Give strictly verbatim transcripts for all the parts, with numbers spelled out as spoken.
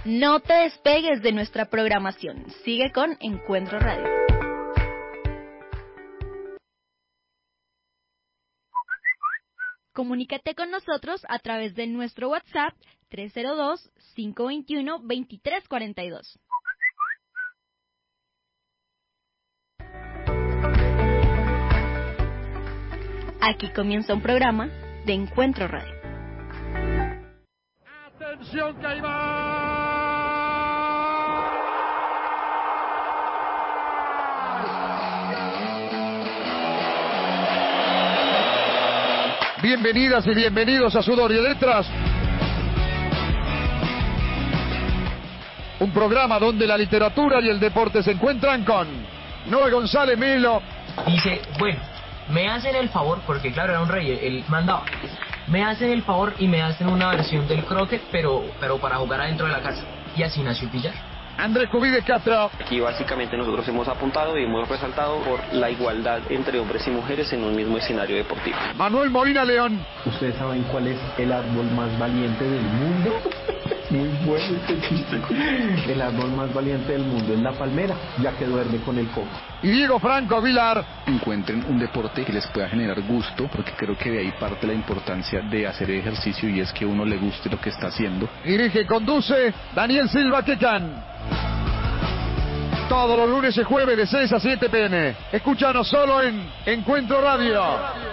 No te despegues de nuestra programación. Sigue con Encuentro Radio. Comunícate con nosotros a través de nuestro WhatsApp tres cero dos, cinco dos uno, dos tres cuatro dos. Aquí comienza un programa de Encuentro Radio. ¡Atención que ahí va! Bienvenidas y bienvenidos a Sudor y Letras, un programa donde la literatura y el deporte se encuentran con Noé González Melo. Dice, bueno, me hacen el favor, porque claro, era un rey, él mandaba, me hacen el favor y me hacen una versión del croquet, pero, pero para jugar adentro de la casa. Y así nació el billar. Andrés Cubide Castro. Aquí básicamente nosotros hemos apuntado y hemos resaltado por la igualdad entre hombres y mujeres en un mismo escenario deportivo. Manuel Molina León. ¿Ustedes saben cuál es el árbol más valiente del mundo? Muy bueno este chiste. El árbol más valiente del mundo es la palmera, ya que duerme con el coco. Y Diego Franco Vilar. Encuentren un deporte que les pueda generar gusto, porque creo que de ahí parte la importancia de hacer ejercicio y es que uno le guste lo que está haciendo. Dirige y conduce Daniel Silva Quecan. Todos los lunes y jueves de seis a siete pm. Escúchanos solo en Encuentro Radio.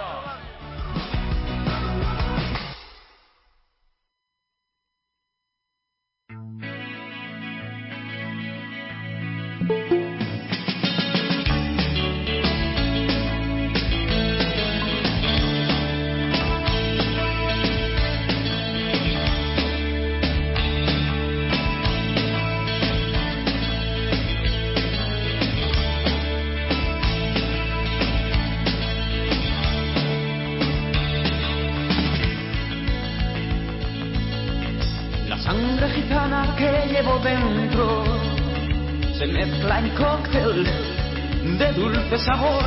Que llevo dentro se mezcla en cóctel de dulce sabor.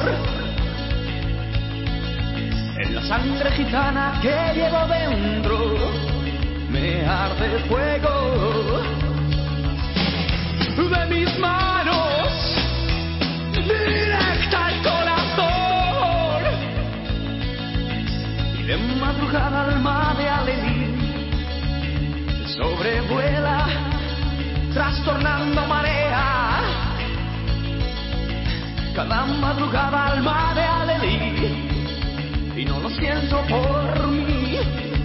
En la sangre gitana que llevo dentro me arde fuego. De mis manos directa al corazón y de madrugada alma de Alelí sobrevuela, trastornando marea. Cada madrugada alma de Alelí, y no lo siento por mí.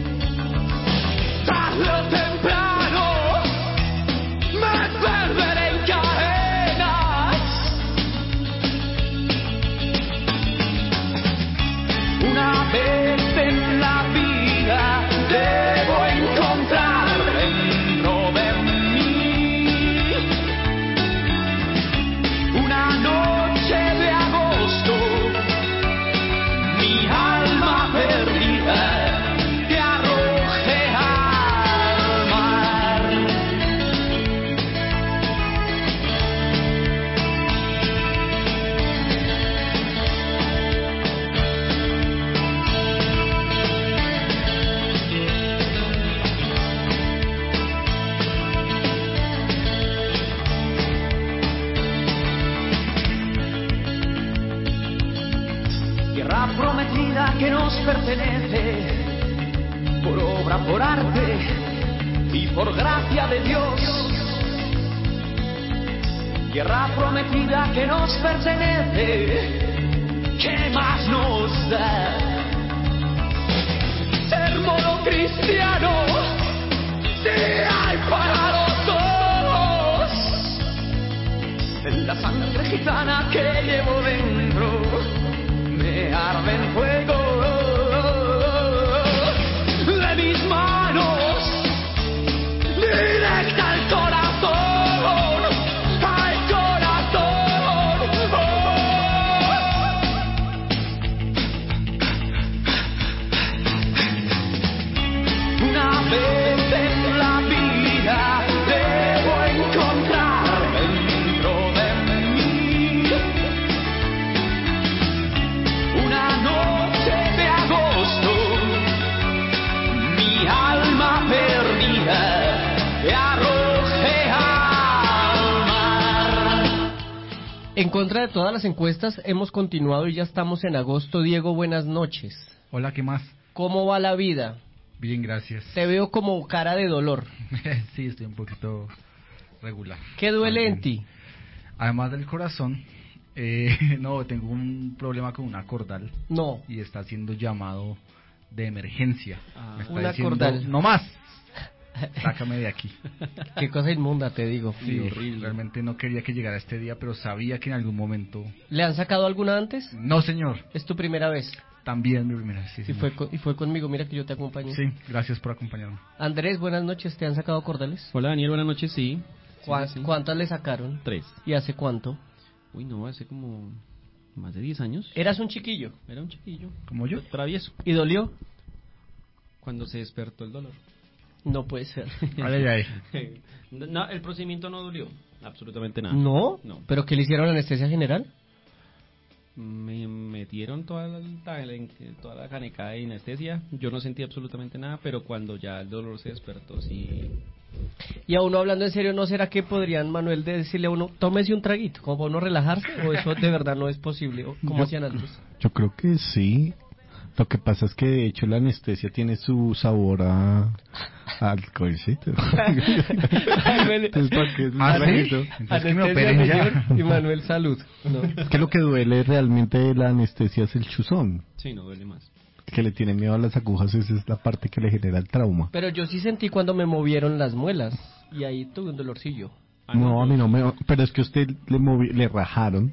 Tarde o temprano me perderé en cadenas. Una vez en la vida debo encontrar dentro de mí una noche de agosto, mi alma perdida te arroje al mar. Tierra prometida que nos pertenece, por obra, por arte y por gracia de Dios. Tierra prometida que nos pertenece, ¿qué más nos da? Ser monocristiano, si hay para los dos. En la sangre gitana que llevo dentro me arde en fuego. De mis manos directa al corazón, al corazón. Una vez en la vida debo encontrar dentro de mí una noche En contra de todas las encuestas, hemos continuado y ya estamos en agosto. Diego, buenas noches. Hola, ¿qué más? ¿Cómo va la vida? Bien, gracias. Te veo como cara de dolor. Sí, estoy un poquito regular. ¿Qué duele en ti? Además del corazón, eh, no, tengo un problema con una cordal. No. Y está siendo llamado de emergencia. Ah, Me está una diciendo, cordal. no más. Sácame de aquí. Qué cosa inmunda, te digo. Sí, horrible. Realmente no quería que llegara este día, pero sabía que en algún momento... ¿Le han sacado alguna antes? No, señor. ¿Es tu primera vez? También mi primera vez, sí, y fue, con, y fue conmigo, mira que yo te acompañé. Sí, gracias por acompañarme. Andrés, buenas noches, ¿te han sacado cordales? Hola Daniel, buenas noches, sí. ¿Cuá, sí, sí. ¿Cuántas le sacaron? Tres. ¿Y hace cuánto? Uy, no, hace como más de diez años. ¿Eras un chiquillo? Era un chiquillo. ¿Como yo? Travieso. ¿Y dolió? Cuando se despertó el dolor. No puede ser. Ay, ay, ay. No, el procedimiento no dolió, absolutamente nada. ¿No? No. ¿Pero qué le hicieron anestesia general? Me metieron toda la, toda la canecada de anestesia. Yo no sentí absolutamente nada, pero cuando ya el dolor se despertó, sí. Y a uno hablando en serio, ¿no será que podrían, Manuel, de decirle a uno, tómese un traguito, como para uno relajarse? ¿O eso de verdad no es posible? ¿Cómo yo, hacían antes? Yo creo que sí. Lo que pasa es que de hecho la anestesia tiene su sabor a, a alcoholcito. Entonces, ¿para qué es un ¿Ah, traguito? sí? Entonces, que me operen ya. Y Manuel, salud. No. Es que lo que duele realmente de la anestesia es el chuzón. Sí, no duele más. Que le tiene miedo a las agujas, esa es la parte que le genera el trauma. Pero yo sí sentí cuando me movieron las muelas y ahí tuve un dolorcillo. Ah, no, no, a mí no me... Pero es que usted le movi, le rajaron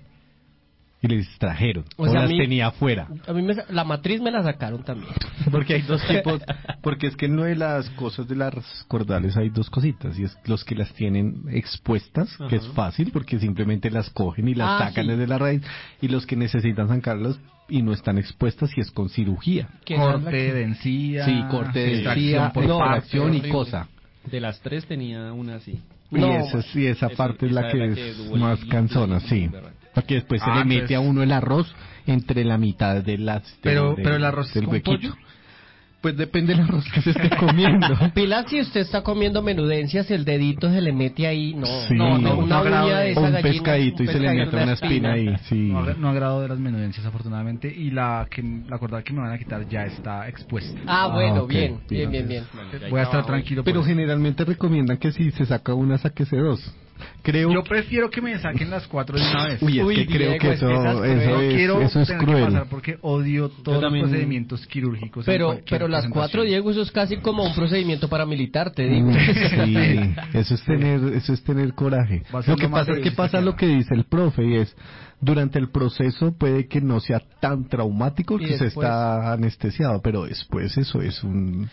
y le extrajeron. O, o sea, las mí, tenía afuera. A mí me, la matriz me la sacaron también. Porque hay dos tipos... Porque es que en lo de las cosas de las cordales hay dos cositas. Y es los que las tienen expuestas, Ajá. que es fácil porque simplemente las cogen y las ah, sacan sí. desde la raíz. Y los que necesitan sacarlas y no están expuestas y es con cirugía. Corte de encía. Sí, corte de encía, por no, extracción y cosa. De las tres tenía una así. Y no, esa, sí, esa eso, parte es la que, la que es duele, más cansona, sí. Porque después ah, se le mete pues... a uno el arroz entre la mitad de las... De, pero, de, pero el arroz del es con huequito. pollo. Pues depende del arroz que se esté comiendo. Pilar, si usted está comiendo menudencias, el dedito se le mete ahí, no, sí, no, no, una no uña de esa o un gallina, pescadito un y se le mete una espina ahí, sí. No, no agrado de las menudencias, afortunadamente, y la que la cordal que me van a quitar ya está expuesta. Ah, bueno, ah, okay. bien, bien, bien, bien. Bueno, voy a estar tranquilo. Pero generalmente recomiendan que si se saca una, sáquese dos. Creo yo prefiero que me saquen las cuatro de una vez. Uy, es Uy, que creo Diego, que eso, eso, eso es, quiero eso es tener cruel. Que pasar porque odio todos también, los procedimientos quirúrgicos. Pero, pero las cuatro, Diego, eso es casi como un procedimiento paramilitar, te digo. Sí, eso es tener, eso es tener coraje. Lo que pasa es que pasa lo que dice el profe y es, durante el proceso puede que no sea tan traumático que se está anestesiado, pero después eso es un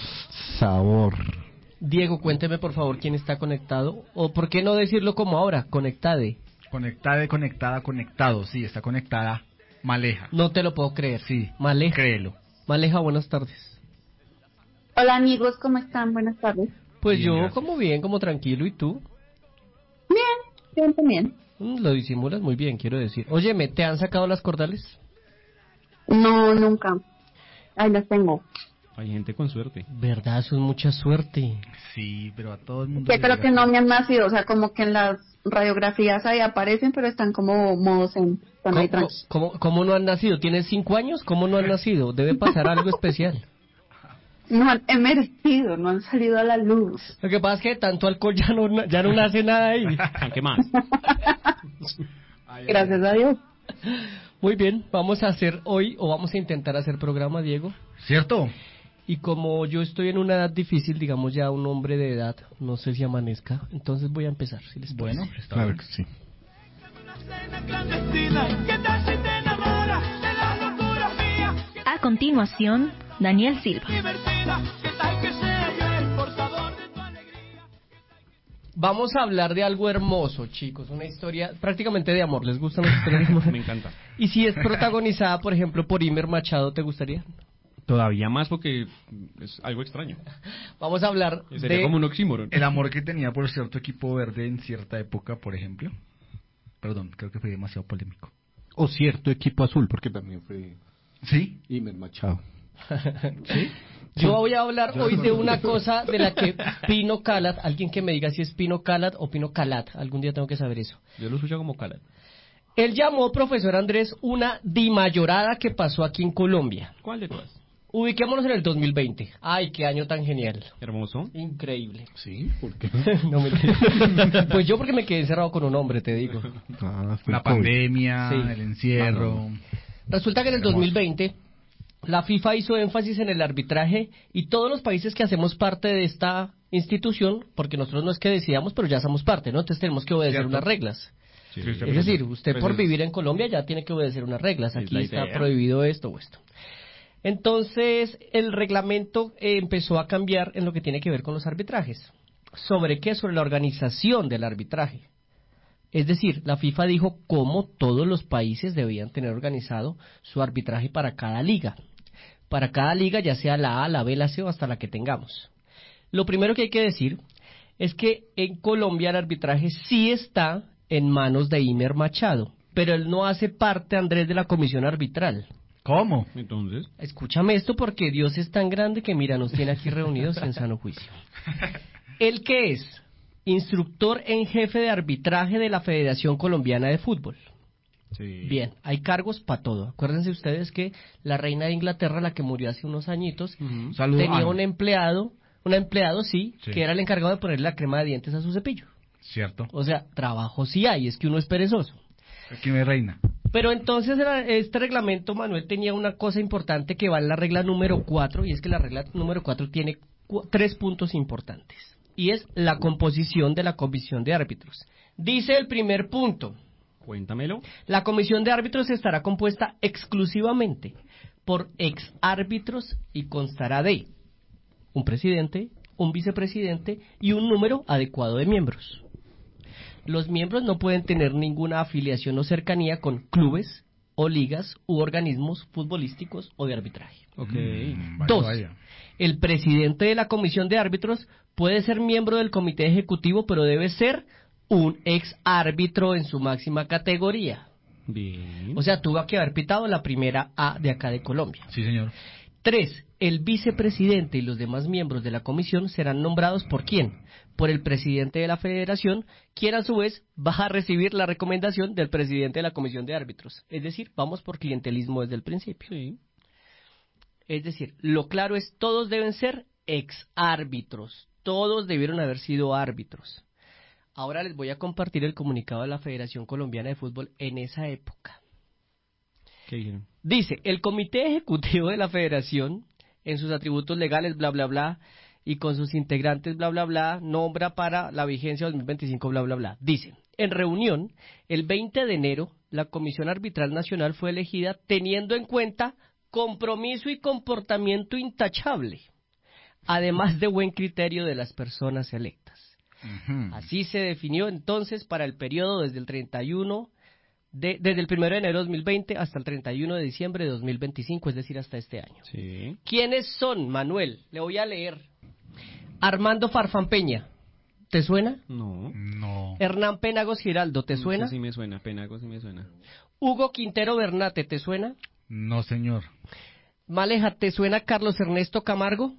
sabor. Diego, cuénteme por favor quién está conectado, o por qué no decirlo como ahora, conectade. Conectade, conectada, conectado, sí, está conectada Maleja. No te lo puedo creer. Sí, Maleja. Créelo. Maleja, buenas tardes. Hola amigos, ¿cómo están? Buenas tardes. Pues bien, yo gracias. Como bien, como tranquilo, ¿y tú? Bien, bien también. Mm, lo disimulas muy bien, quiero decir. Óyeme, ¿te han sacado las cordales? No, nunca. Ahí las tengo. Hay gente con suerte. ¿Verdad? Eso es mucha suerte. Sí, pero a todo el mundo... Que creo que no me han nacido, o sea, como que en las radiografías ahí aparecen, pero están como modos en... ¿Cómo, ¿cómo, ¿Cómo no han nacido? ¿Tienes cinco años? ¿Cómo no han nacido? Debe pasar algo especial. No han emergido, no han salido a la luz. Lo que pasa es que tanto alcohol ya no, ya no nace nada ahí. ¿Qué más? Gracias a Dios. Muy bien, vamos a hacer hoy, o vamos a intentar hacer programa, Diego. ¿Cierto? Y como yo estoy en una edad difícil, digamos ya un hombre de edad, no sé si amanezca, entonces voy a empezar, si les parece. Bueno, está claro que sí. A continuación, Daniel Silva. Vamos a hablar de algo hermoso, chicos, una historia prácticamente de amor. ¿Les gustan las historias de amor? Me encanta. Y si es protagonizada, por ejemplo, por Imer Machado, ¿te gustaría? Todavía más porque es algo extraño. Vamos a hablar Sería de... como un oxímoron. El amor que tenía por cierto equipo verde en cierta época, por ejemplo. Perdón, creo que fue demasiado polémico. O cierto equipo azul, porque también fue... ¿Sí? Imer Machado. ¿Sí? Yo voy a hablar hoy de una cosa de la que Pino Calat, alguien que me diga si es Pino Calat o Pino Calat, algún día tengo que saber eso. Yo lo escucho como Calat. Él llamó, profesor Andrés, una dimayorada que pasó aquí en Colombia. ¿Cuál de todas? Ubiquémonos en el dos mil veinte. Ay, qué año tan genial. Hermoso. Increíble. Sí, ¿por qué? No me Pues yo porque me quedé encerrado con un hombre, te digo. Ah, la pandemia, sí. El encierro. Ah, no. Resulta que en el dos mil veinte la FIFA hizo énfasis en el arbitraje y todos los países que hacemos parte de esta institución, porque nosotros no es que decidamos, pero ya somos parte, ¿no? Entonces tenemos que obedecer ¿cierto? Unas reglas. Sí, sí, es decir, usted pues por es... vivir en Colombia ya tiene que obedecer unas reglas. Aquí está prohibido esto o esto. Entonces, el reglamento eh, empezó a cambiar en lo que tiene que ver con los arbitrajes. ¿Sobre qué? Sobre la organización del arbitraje. Es decir, la FIFA dijo cómo todos los países debían tener organizado su arbitraje para cada liga. Para cada liga, ya sea la A, la B, la C o hasta la que tengamos. Lo primero que hay que decir es que en Colombia el arbitraje sí está en manos de Imer Machado, pero él no hace parte, Andrés, de la comisión arbitral. ¿Cómo? Entonces. Escúchame esto porque Dios es tan grande que mira, nos tiene aquí reunidos en sano juicio. ¿Él qué es? Instructor en jefe de arbitraje de la Federación Colombiana de Fútbol. Sí. Bien, hay cargos para todo. Acuérdense ustedes que la reina de Inglaterra, la que murió hace unos añitos, uh-huh. tenía un empleado, un empleado sí, sí, que era el encargado de ponerle la crema de dientes a su cepillo. Cierto. O sea, trabajo sí hay, es que uno es perezoso. Aquí me reina. Pero entonces este reglamento, Manuel, tenía una cosa importante que va en la regla número cuatro, y es que la regla número cuatro tiene cu- tres puntos importantes, y es la composición de la comisión de árbitros. Dice el primer punto. Cuéntamelo. La comisión de árbitros estará compuesta exclusivamente por exárbitros y constará de un presidente, un vicepresidente y un número adecuado de miembros. Los miembros no pueden tener ninguna afiliación o cercanía con clubes o ligas u organismos futbolísticos o de arbitraje. Okay. Mm, vaya, Dos, vaya. El presidente de la comisión de árbitros puede ser miembro del comité ejecutivo, pero debe ser un ex árbitro en su máxima categoría. Bien. O sea, tuvo que haber pitado la primera A de acá de Colombia. Sí, señor. Tres, el vicepresidente y los demás miembros de la comisión serán nombrados ¿por quién? Por el presidente de la federación, quien a su vez va a recibir la recomendación del presidente de la comisión de árbitros. Es decir, vamos por clientelismo desde el principio. Sí. Es decir, lo claro es, todos deben ser ex-árbitros. Todos debieron haber sido árbitros. Ahora les voy a compartir el comunicado de la Federación Colombiana de Fútbol en esa época. ¿Qué dijeron? Dice, el comité ejecutivo de la federación, en sus atributos legales, bla, bla, bla, y con sus integrantes, bla, bla, bla, nombra para la vigencia dos mil veinticinco, bla, bla, bla. Dice, en reunión, el veinte de enero, la Comisión Arbitral Nacional fue elegida teniendo en cuenta compromiso y comportamiento intachable, además de buen criterio de las personas electas. Uh-huh. Así se definió entonces para el periodo desde el treinta y uno de, desde el primero de enero de dos mil veinte hasta el treinta y uno de diciembre de dos mil veinticinco, es decir, hasta este año. Sí. ¿Quiénes son, Manuel? Le voy a leer. Armando Farfán Peña, ¿te suena? No. No. Hernán Penagos Giraldo, ¿te suena? Sí, sí me suena, Penagos sí me suena. Hugo Quintero Bernate, ¿te suena? No, señor. Maleja, ¿te suena Carlos Ernesto Camargo?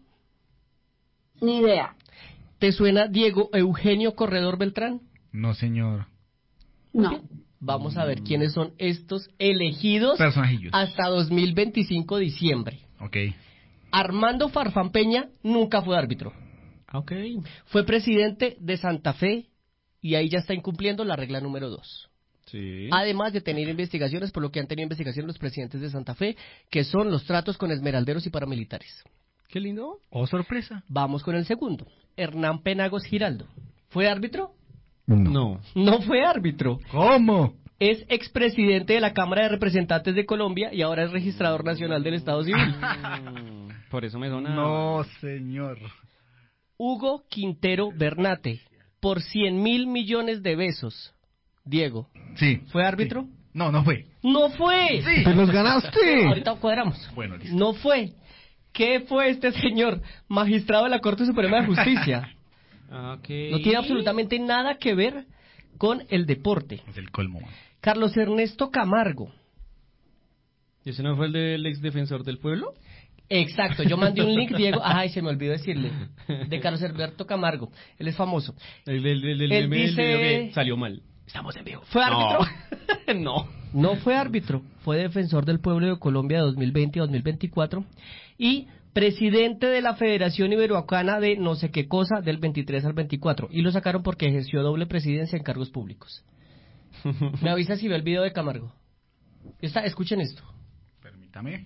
Ni idea. ¿Te suena Diego Eugenio Corredor Beltrán? No, señor. No. Vamos a ver quiénes son estos elegidos personajillos hasta dos mil veinticinco diciembre. Ok. Armando Farfán Peña nunca fue árbitro. Ok. Fue presidente de Santa Fe y ahí ya está incumpliendo la regla número dos. Sí. Además de tener investigaciones, por lo que han tenido investigaciones los presidentes de Santa Fe, que son los tratos con esmeralderos y paramilitares. Qué lindo. Oh, sorpresa. Vamos con el segundo. Hernán Penagos Giraldo. ¿Fue árbitro? No. No fue árbitro. ¿Cómo? Es expresidente de la Cámara de Representantes de Colombia y ahora es registrador nacional del Estado Civil. Por eso me suena. No, señor. Hugo Quintero Bernate. Por cien mil millones de besos. Diego. Sí. ¿Fue árbitro? Sí. No, no fue. ¡No fue! Sí. ¡Te los ganaste! Ahorita cuadramos. Bueno, listo. No fue. ¿Qué fue este señor? Magistrado de la Corte Suprema de Justicia. Okay. No tiene absolutamente nada que ver con el deporte. Es el colmo. Carlos Ernesto Camargo. ¿Ese no fue el del ex defensor del pueblo? Exacto, yo mandé un link, Diego, ay, se me olvidó decirle, de Carlos Alberto Camargo, él es famoso. El, el, el, el, él el, dice... el, el, el, salió mal. Estamos en vivo. ¿Fue árbitro? No. No. No fue árbitro, fue defensor del pueblo de Colombia de dos mil veinte a dos mil veinticuatro y presidente de la Federación Iberoamericana de no sé qué cosa del veintitrés al veinticuatro. Y lo sacaron porque ejerció doble presidencia en cargos públicos. Me avisa si ve el video de Camargo. Está, escuchen esto. Permítame.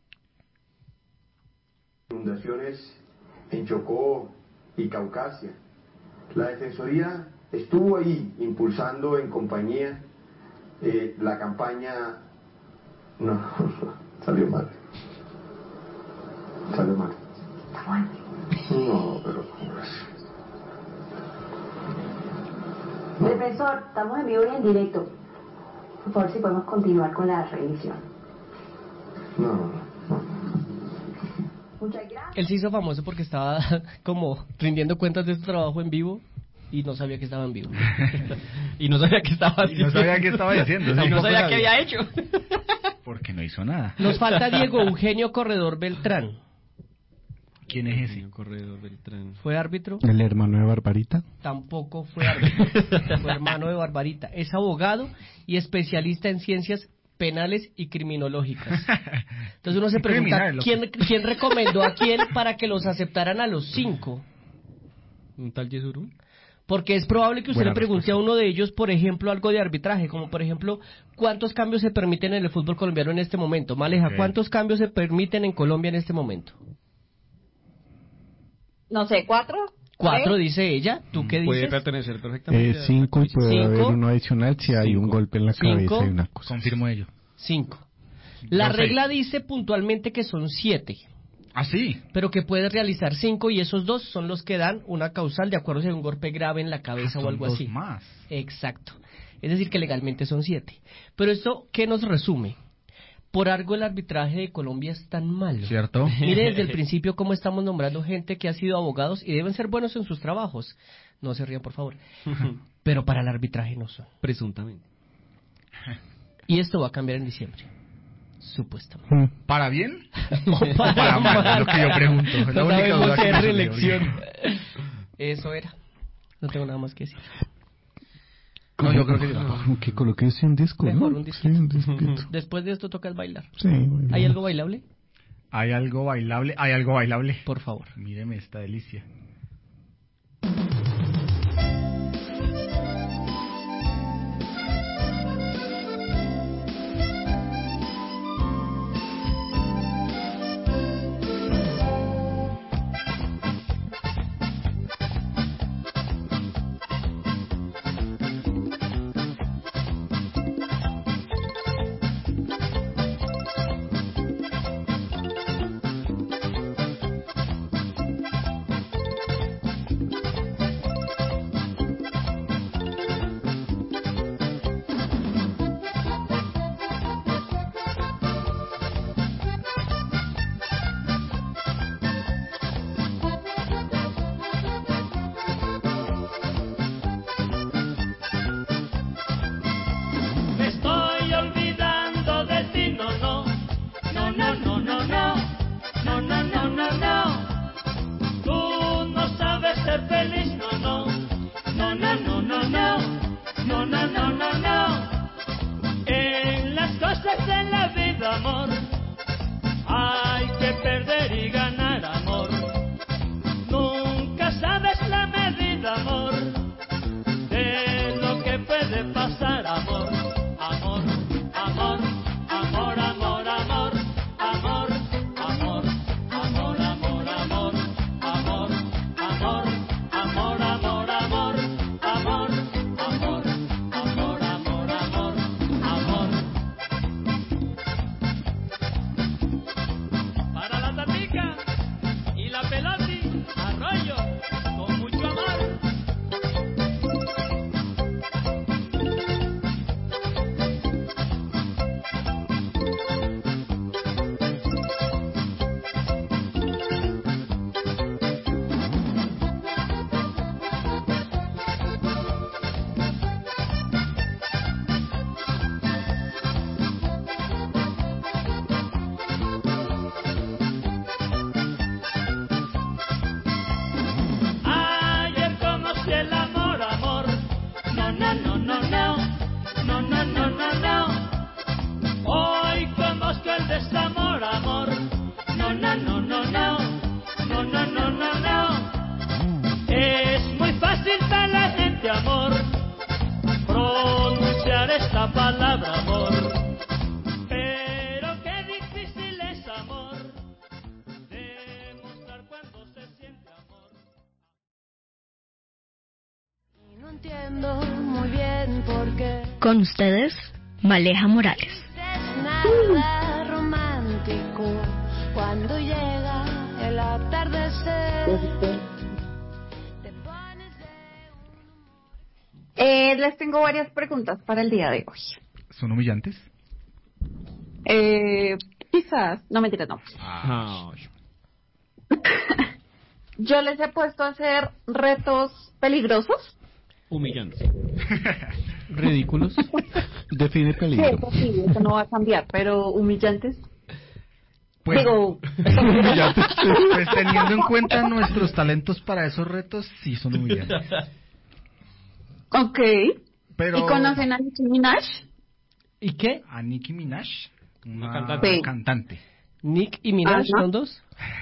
Inundaciones en Chocó y Caucasia. La Defensoría estuvo ahí impulsando en compañía eh, la campaña. No, salió mal. Salió mal. No, pero. Defensor, estamos en vivo y en directo. Por favor, si podemos continuar con la reemisión. No, no, no. Muchas gracias. Él se hizo famoso porque estaba como rindiendo cuentas de su trabajo en vivo y no sabía que estaba en vivo. Y no sabía que estaba Y no sabía qué estaba diciendo. Y no sabía qué había hecho. Porque no hizo nada. Nos falta Diego Eugenio Corredor Beltrán. ¿Quién es ese? Corredor Beltrán. ¿Fue árbitro? ¿El hermano de Barbarita? Tampoco fue árbitro. Fue hermano de Barbarita. Es abogado y especialista en ciencias penales y criminológicas. Entonces uno se pregunta, ¿quién, ¿quién recomendó a quién para que los aceptaran a los cinco? ¿Un tal Yesuru? Porque es probable que usted Buena le pregunte respuesta. a uno de ellos, por ejemplo, algo de arbitraje, como por ejemplo, ¿cuántos cambios se permiten en el fútbol colombiano en este momento? Maleja, Ok. ¿cuántos cambios se permiten en Colombia en este momento? No sé, ¿cuatro? Cuatro, ¿Tres? dice ella. ¿Tú qué Puede dices? pertenecer perfectamente. Eh, cinco y puede Cinco. haber uno adicional si hay un golpe en la Cinco. cabeza y una cosa. Confirmo ello. Cinco. La Yo regla dice puntualmente que son siete. ¿Ah, sí? Pero que puedes realizar cinco y esos dos son los que dan una causal de acuerdo si hay un golpe grave en la cabeza Ah, o son algo dos así. más. Exacto. Es decir, que legalmente son siete. Pero esto, ¿qué nos resume? Por algo el arbitraje de Colombia es tan malo. ¿Cierto? Mire desde el principio cómo estamos nombrando gente que ha sido abogados y deben ser buenos en sus trabajos. No se rían, por favor. Pero para el arbitraje no son. Presuntamente. Y esto va a cambiar en diciembre. Supuestamente. ¿Para bien? O ¿O para mal? Es lo que yo pregunto. Es la No única sabemos duda si que hay me surgió. reelección. Eso era. No tengo nada más que decir. No, yo creo que yo. Que coloque ese un disco, Mejor ¿no? un Sí, disquito. un disquito. Después de esto toca el bailar. Sí, bueno. ¿Hay algo bailable? ¿Hay algo bailable? ¿Hay algo bailable? Por favor. Míreme esta delicia. necesita la gente amor, pronunciar esta palabra amor. Pero qué difícil es amor, demostrar cuando se siente amor. Y no entiendo muy bien por qué Con ustedes, Maleja Morales. es nada romántico cuando llega el atardecer. Eh, les tengo varias preguntas para el día de hoy. ¿Son humillantes? Eh, quizás, no mentiras, no. Ah. Yo les he puesto a hacer retos peligrosos. Humillantes. Ridículos. Define Sí, peligro. eso sí, eso no va a cambiar, pero humillantes. Pues, Digo, humillantes. Pues teniendo en cuenta nuestros talentos para esos retos, sí son humillantes. ok. Pero... ¿Y conocen a Nicki Minaj? ¿Y qué? A Nicki Minaj, una cantante. Sí. cantante. Nick y Minaj Ajá. son dos.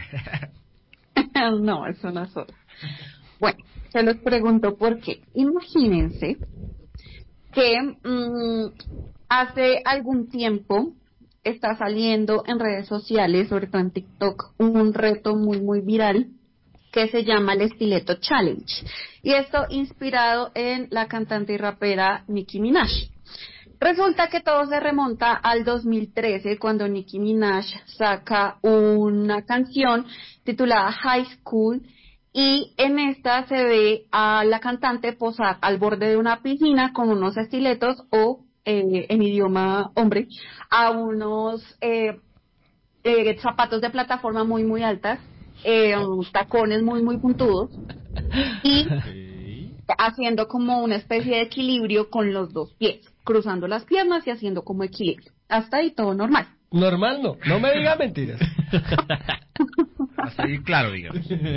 No, es una sola. Bueno, se los pregunto por qué. Imagínense que mmm, hace algún tiempo está saliendo en redes sociales, sobre todo en TikTok, un reto muy, muy viral que se llama el Estileto Challenge. Y esto inspirado en la cantante y rapera Nicki Minaj. Resulta que todo se remonta al dos mil trece, cuando Nicki Minaj saca una canción titulada High School, y en esta se ve a la cantante posar al borde de una piscina con unos estiletos o, eh, en idioma hombre, a unos eh, eh, zapatos de plataforma muy, muy altas, eh, tacones muy, muy puntudos, y haciendo como una especie de equilibrio con los dos pies, cruzando las piernas y haciendo como equilibrio. Hasta ahí todo normal. Normal no, no me diga mentiras. Hasta ahí claro, digamos.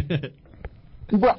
Bueno,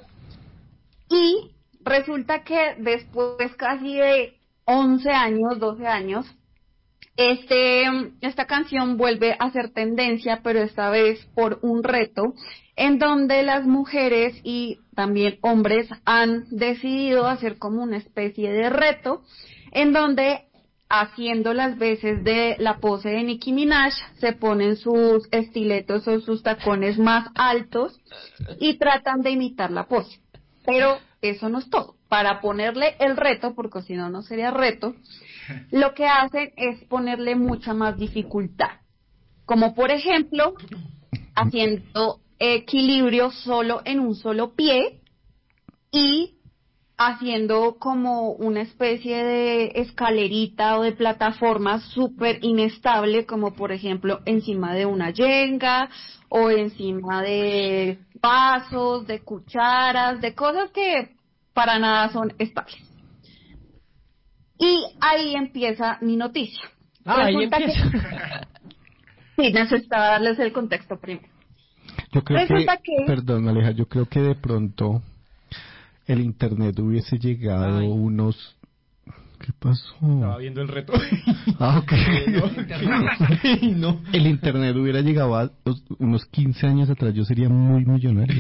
y resulta que después casi de once años, doce años, este, esta canción vuelve a ser tendencia, pero esta vez por un reto en donde las mujeres y también hombres han decidido hacer como una especie de reto en donde, haciendo las veces de la pose de Nicki Minaj, se ponen sus estiletos o sus tacones más altos y tratan de imitar la pose. Pero eso no es todo. Para ponerle el reto, porque si no, no sería reto, lo que hacen es ponerle mucha más dificultad. Como por ejemplo, haciendo equilibrio solo en un solo pie y haciendo como una especie de escalerita o de plataforma súper inestable, como por ejemplo encima de una yenga o encima de vasos, de cucharas, de cosas que para nada son estables. Y ahí empieza mi noticia. Ah, ahí Resulta empieza. Que... Sí, necesitaba darles el contexto primero. Yo creo Resulta que, que... perdón, Aleja, yo creo que de pronto el internet hubiese llegado Ay. unos... ¿Qué pasó? Estaba viendo el reto. Ah, ok. No. No. El internet hubiera llegado a los- unos quince años atrás, yo sería muy millonario.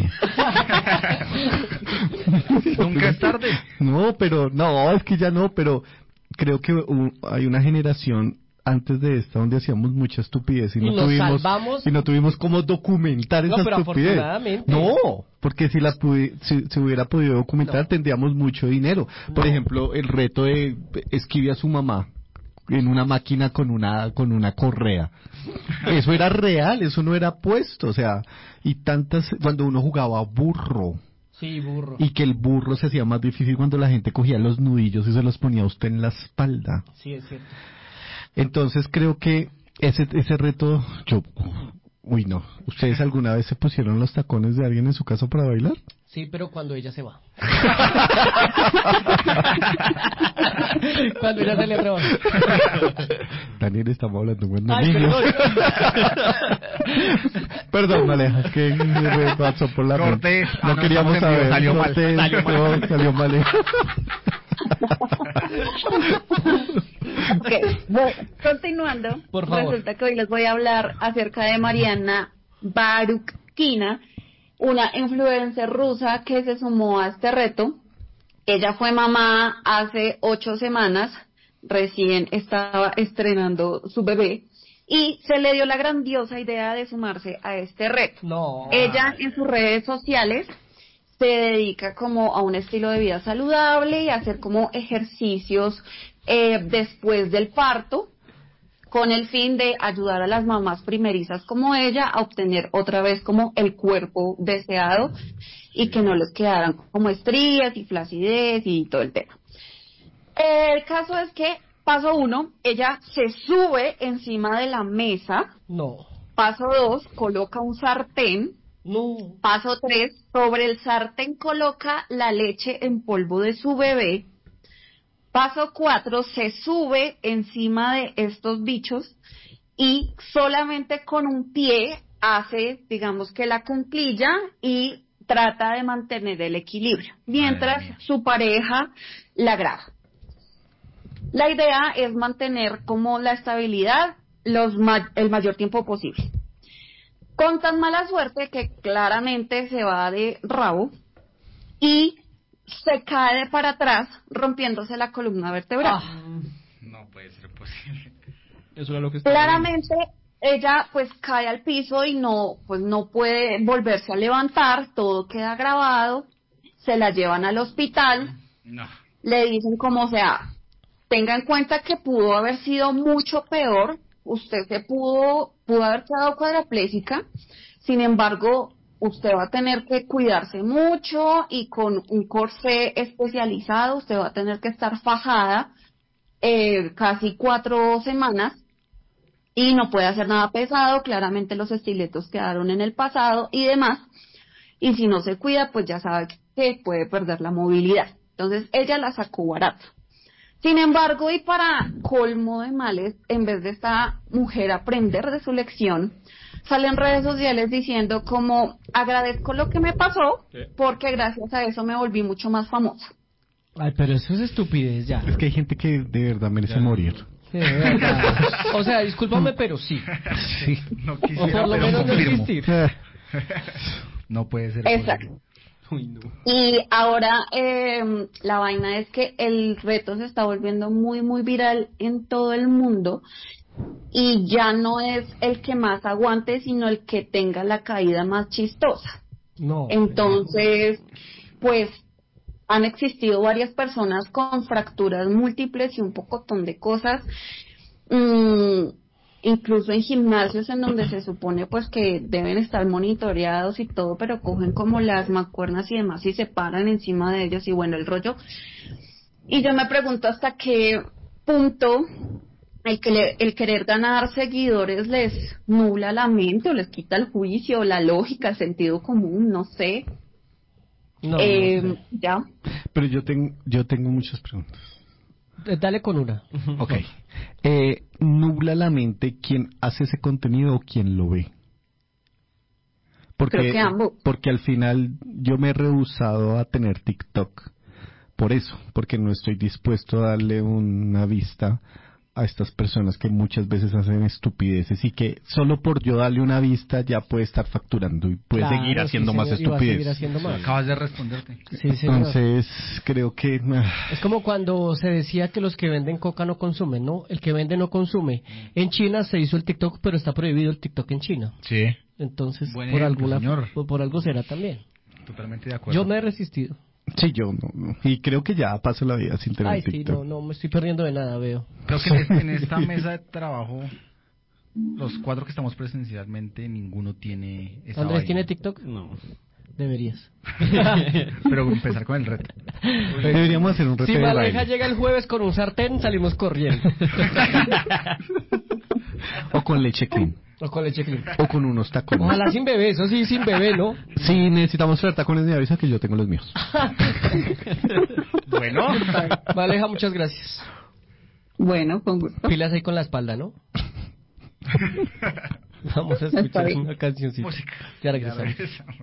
Nunca es tarde. No, pero, no, es que ya no, pero creo que uh, hay una generación antes de esta donde hacíamos mucha estupidez y, Y no nos tuvimos salvamos. y no tuvimos cómo documentar No, esa pero estupidez. afortunadamente. No, porque si la pudi- si se hubiera podido documentar No. tendríamos mucho dinero. Por No. ejemplo, el reto de esquive a su mamá en una máquina con una con una correa. Eso era real, eso no era puesto, o sea, y tantas cuando uno jugaba burro. Sí, burro. Y que el burro se hacía más difícil cuando la gente cogía los nudillos y se los ponía a usted en la espalda. Sí, es cierto. Entonces creo que ese ese reto, yo, uy no, ¿ustedes alguna vez se pusieron los tacones de alguien en su casa para bailar? Sí, pero cuando ella se va. Cuando ella se le roba. Daniel, estamos hablando cuando Ay, niños. perdón. Perdón, Maleja, es que me pasó por la Corte. mente. Ah, No no, queríamos estamos en vivo, saber. salió mal. Corte, Salió mal. no, salió mal. Okay. Bueno, continuando, Por favor. resulta que hoy les voy a hablar acerca de Mariana Barukhina, una influencer rusa que se sumó a este reto Ella fue mamá hace ocho semanas, recién estaba estrenando su bebé, y se le dio la grandiosa idea de sumarse a este reto. No. Ella en sus redes sociales se dedica como a un estilo de vida saludable y a hacer como ejercicios eh, después del parto, con el fin de ayudar a las mamás primerizas como ella a obtener otra vez como el cuerpo deseado y que no les quedaran como estrías y flacidez y todo el tema. El caso es que, paso uno, ella se sube encima de la mesa. No. Paso dos, coloca un sartén. No. Paso tres, sobre el sartén coloca la leche en polvo de su bebé. Paso cuatro, se sube encima de estos bichos y solamente con un pie hace, digamos que la cuclilla y trata de mantener el equilibrio, mientras su pareja la graba. La idea es mantener como la estabilidad los ma- el mayor tiempo posible. Con tan mala suerte que claramente se va de rabo y se cae de para atrás rompiéndose la columna vertebral. Ah, no puede ser posible. Eso era lo que estaba Claramente ella pues cae al piso y no pues no puede volverse a levantar, todo queda grabado, se la llevan al hospital, No. le dicen como sea, tenga en cuenta que pudo haber sido mucho peor, usted se pudo pudo haber quedado cuadraplégica, sin embargo usted va a tener que cuidarse mucho y con un corsé especializado, usted va a tener que estar fajada eh, casi cuatro semanas y no puede hacer nada pesado, claramente los estiletos quedaron en el pasado y demás, y si no se cuida pues ya sabe que puede perder la movilidad. Entonces ella la sacó barata. Sin embargo, y para colmo de males, en vez de esta mujer aprender de su lección, sale en redes sociales diciendo como agradezco lo que me pasó porque gracias a eso me volví mucho más famosa. Ay, pero eso es estupidez ya. Es que hay gente que de verdad merece morir. Sí, de verdad. O sea, discúlpame, pero sí. Sí. No O quisiera, por lo pero menos no confirmo. existir. No puede ser Exacto. posible. Uy, no. Y ahora eh, la vaina es que el reto se está volviendo muy, muy viral en todo el mundo y ya no es el que más aguante, sino el que tenga la caída más chistosa. No. Entonces, pues han existido varias personas con fracturas múltiples y un pocotón de cosas, mmm, incluso en gimnasios en donde se supone pues que deben estar monitoreados y todo, pero cogen como las mancuernas y demás y se paran encima de ellos y bueno, el rollo. Y yo me pregunto hasta qué punto el, que le, el querer ganar seguidores les nubla la mente o les quita el juicio, la lógica, el sentido común, no sé. No, eh, no sé. Ya. Pero yo tengo, yo tengo muchas preguntas. Eh, Dale con una. Ok. Eh, ¿Nubla la mente quién hace ese contenido o quién lo ve? Porque, Creo que ambos. porque al final yo me he rehusado a tener TikTok por eso, porque no estoy dispuesto a darle una vista a estas personas que muchas veces hacen estupideces y que solo por yo darle una vista ya puede estar facturando y puede Claro, seguir haciendo sí, más señor, y va a seguir estupideces. haciendo más. Acabas de responderte. Sí, señor. Entonces creo que ah, Es como cuando se decía que los que venden coca no consumen, ¿no? El que vende no consume. En China se hizo el TikTok, pero está prohibido el TikTok en China. Sí. Entonces, Buen por ejemplo, alguna señor. por, por algo será también. Totalmente de acuerdo. Yo me he resistido. sí, yo no, no. Y creo que ya paso la vida sin tener Ay, sí, TikTok. no, no me estoy perdiendo de nada, veo. Creo que en, este- en esta mesa de trabajo, los cuatro que estamos presencialmente, ninguno tiene esa ¿Andrés vaina. tiene TikTok? No. Deberías. Pero empezar con el reto. Deberíamos hacer un reto Si de Maleja baile. llega el jueves con un sartén, salimos corriendo. O con leche clean. O con leche clean. O con unos tacones. Ojalá sin bebé, eso sí, sin bebé, ¿no? Si necesitamos traer tacones, me avisa que yo tengo los míos. Bueno. Maleja, muchas gracias. Bueno, con gusto. Pilas ahí con la espalda, ¿no? Vamos a Está escuchar bien. una cancioncita. Música. Ya regresamos. Ya regresamos.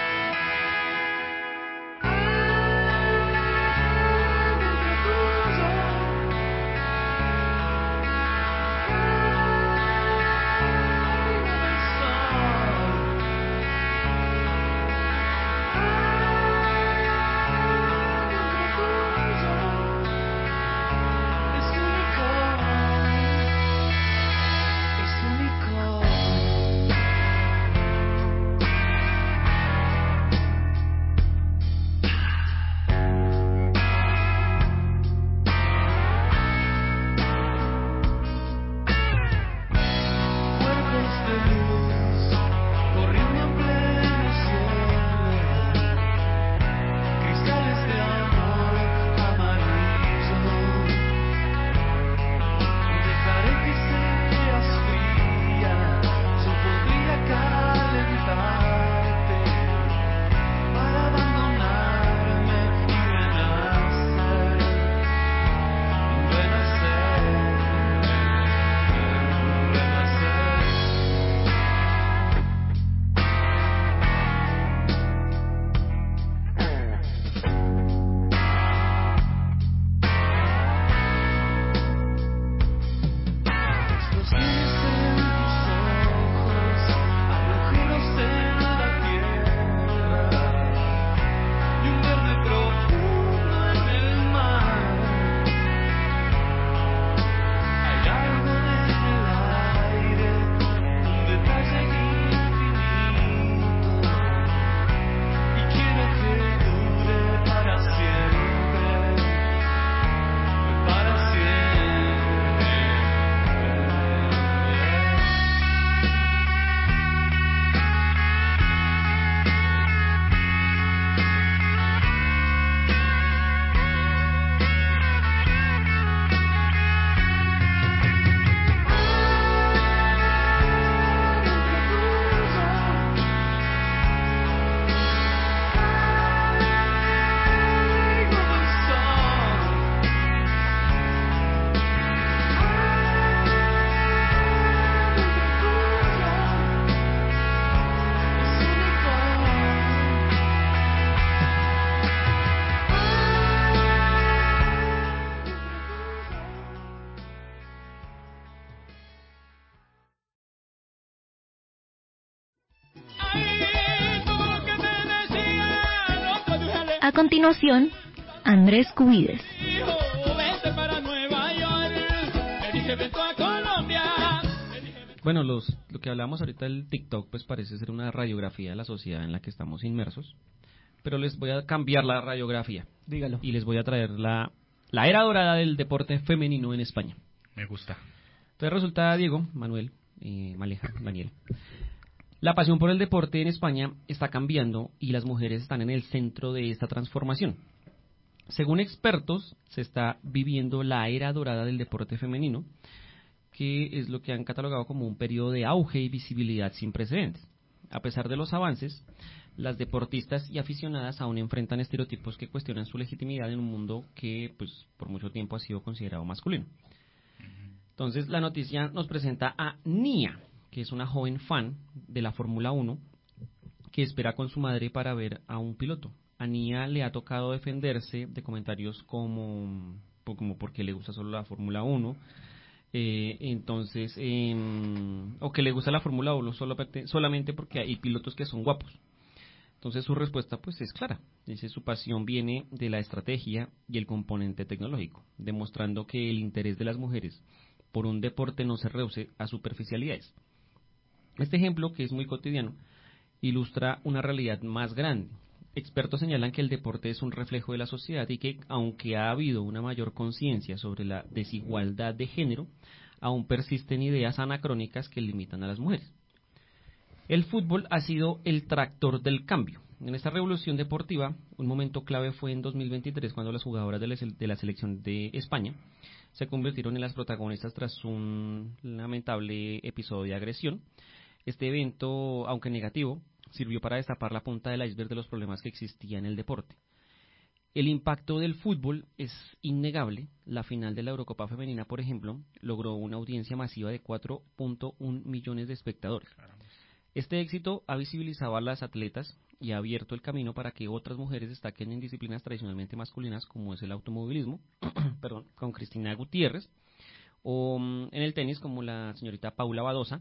Entre tuyos A continuación, Andrés Cubides. Bueno, los, lo que hablábamos ahorita del TikTok, pues parece ser una radiografía de la sociedad en la que estamos inmersos. Pero les voy a cambiar la radiografía. Dígalo. Y les voy a traer la, la era dorada del deporte femenino en España. Me gusta. Entonces resulta, Diego, Manuel, eh, Maleja, Daniel, la pasión por el deporte en España está cambiando y las mujeres están en el centro de esta transformación. Según expertos, se está viviendo la era dorada del deporte femenino, que es lo que han catalogado como un periodo de auge y visibilidad sin precedentes. A pesar de los avances, las deportistas y aficionadas aún enfrentan estereotipos que cuestionan su legitimidad en un mundo que pues por mucho tiempo ha sido considerado masculino. Entonces la noticia nos presenta a Nia, que es una joven fan de la Fórmula uno que espera con su madre para ver a un piloto. A Nia le ha tocado defenderse de comentarios como, como porque le gusta solo la Fórmula uno, eh, entonces eh, o que le gusta la Fórmula uno solamente, solamente porque hay pilotos que son guapos. Entonces su respuesta pues es clara. Dice, su pasión viene de la estrategia y el componente tecnológico, demostrando que el interés de las mujeres por un deporte no se reduce a superficialidades. Este ejemplo, que es muy cotidiano, ilustra una realidad más grande. Expertos señalan que el deporte es un reflejo de la sociedad y que, aunque ha habido una mayor conciencia sobre la desigualdad de género, aún persisten ideas anacrónicas que limitan a las mujeres. El fútbol ha sido el tractor del cambio. En esta revolución deportiva, un momento clave fue en dos mil veintitrés, cuando las jugadoras de la, de la selección de España se convirtieron en las protagonistas tras un lamentable episodio de agresión. Este evento, aunque negativo, sirvió para destapar la punta del iceberg de los problemas que existían en el deporte. El impacto del fútbol es innegable. La final de la Eurocopa Femenina, por ejemplo, logró una audiencia masiva de cuatro punto uno millones de espectadores. Este éxito ha visibilizado a las atletas y ha abierto el camino para que otras mujeres destaquen en disciplinas tradicionalmente masculinas, como es el automovilismo, perdón, con Cristina Gutiérrez, o en el tenis como la señorita Paula Badosa,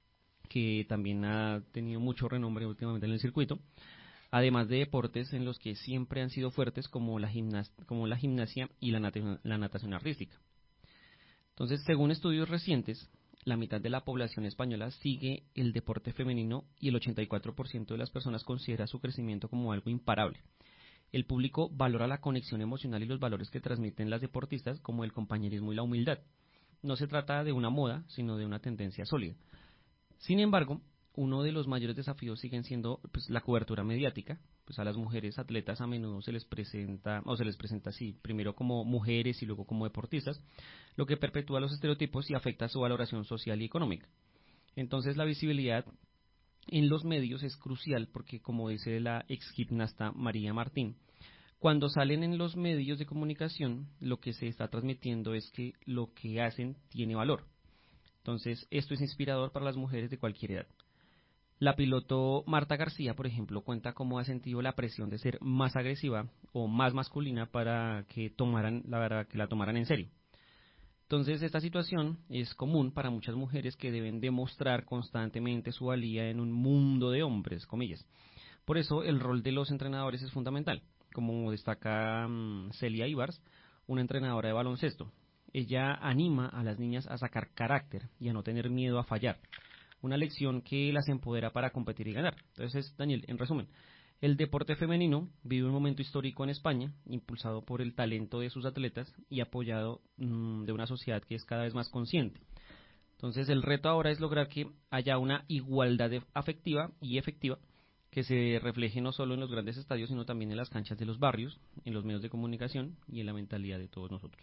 que también ha tenido mucho renombre últimamente en el circuito, además de deportes en los que siempre han sido fuertes como la, gimnas como la gimnasia y la, nat la natación artística. Entonces, según estudios recientes, la mitad de la población española sigue el deporte femenino y el ochenta y cuatro por ciento de las personas considera su crecimiento como algo imparable. El público valora la conexión emocional y los valores que transmiten las deportistas, como el compañerismo y la humildad. No se trata de una moda, sino de una tendencia sólida. Sin embargo, uno de los mayores desafíos siguen siendo pues, la cobertura mediática. Pues a las mujeres atletas a menudo se les presenta, o se les presenta así, primero como mujeres y luego como deportistas, lo que perpetúa los estereotipos y afecta su valoración social y económica. Entonces la visibilidad en los medios es crucial porque, como dice la ex gimnasta María Martín, cuando salen en los medios de comunicación, lo que se está transmitiendo es que lo que hacen tiene valor. Entonces, esto es inspirador para las mujeres de cualquier edad. La piloto Marta García, por ejemplo, cuenta cómo ha sentido la presión de ser más agresiva o más masculina para que tomaran la verdad, que la tomaran en serio. Entonces, esta situación es común para muchas mujeres que deben demostrar constantemente su valía en un mundo de hombres, comillas. Por eso, el rol de los entrenadores es fundamental, como destaca um, Celia Ibars, una entrenadora de baloncesto. Ella anima a las niñas a sacar carácter y a no tener miedo a fallar. Una lección que las empodera para competir y ganar. Entonces, Daniel, en resumen, el deporte femenino vive un momento histórico en España, impulsado por el talento de sus atletas y apoyado mmm, de una sociedad que es cada vez más consciente. Entonces, el reto ahora es lograr que haya una igualdad afectiva y efectiva que se refleje no solo en los grandes estadios, sino también en las canchas de los barrios, en los medios de comunicación y en la mentalidad de todos nosotros.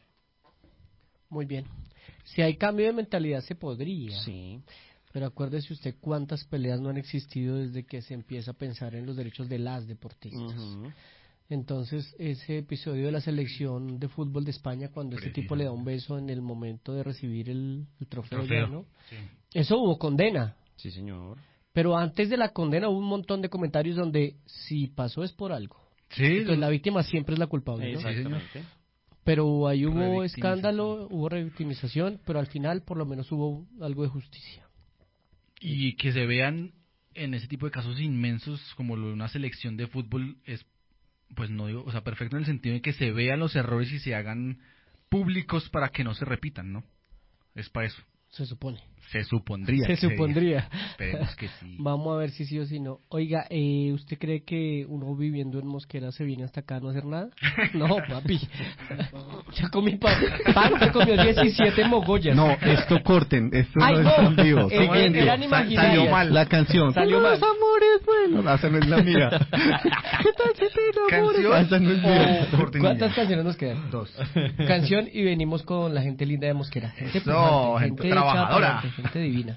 Muy bien. Si hay cambio de mentalidad se podría. Sí. Pero acuérdese usted cuántas peleas no han existido desde que se empieza a pensar en los derechos de las deportistas. Uh-huh. Entonces, ese episodio de la selección de fútbol de España, cuando ese tipo le da un beso en el momento de recibir el, el trofeo, trofeo. Ya, ¿no? Sí. Eso hubo condena. Sí, señor. Pero antes de la condena hubo un montón de comentarios donde si pasó es por algo. Sí. Entonces, la víctima siempre es la culpable, ¿no? Exactamente. Pero ahí hubo escándalo, hubo revictimización, pero al final por lo menos hubo algo de justicia. Y que se vean en ese tipo de casos inmensos como lo de una selección de fútbol es pues no digo, o sea, perfecto en el sentido de que se vean los errores y se hagan públicos para que no se repitan, ¿no? Es para eso. Se supone. Se supondría. Se supondría. Esperemos que sí. Vamos a ver si sí o si no. Oiga, eh, ¿usted cree que uno viviendo en Mosquera se viene hasta acá a no hacer nada? No, papi. Ya comí pan. Pan se comió diecisiete mogollas. No, esto corten. Esto Ay, no, no. es en vivo. Eh, Estamos en vivo. eran imaginarias. Salió mal. La canción. Salió Los mal. amores, bueno. Esa no es la mía. ¿Qué tal si te enamoras? Canción. Esa no es mía. Oh, ¿cuántas canciones nos quedan? Dos. Canción y venimos con la gente linda de Mosquera. Gente, Eso, pujante, gente hecha trabajadora. para adelante, gente divina.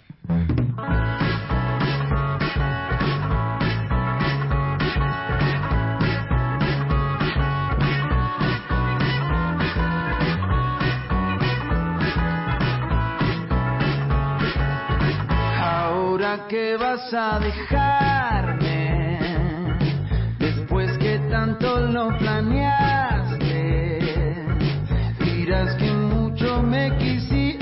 Ahora que vas a dejarme, después que tanto lo planeaste, dirás que mucho me quisiste,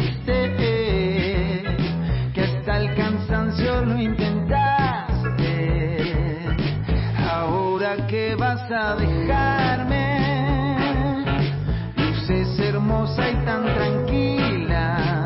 que hasta el cansancio lo intentaste. Ahora que vas a dejarme, luces hermosa y tan tranquila.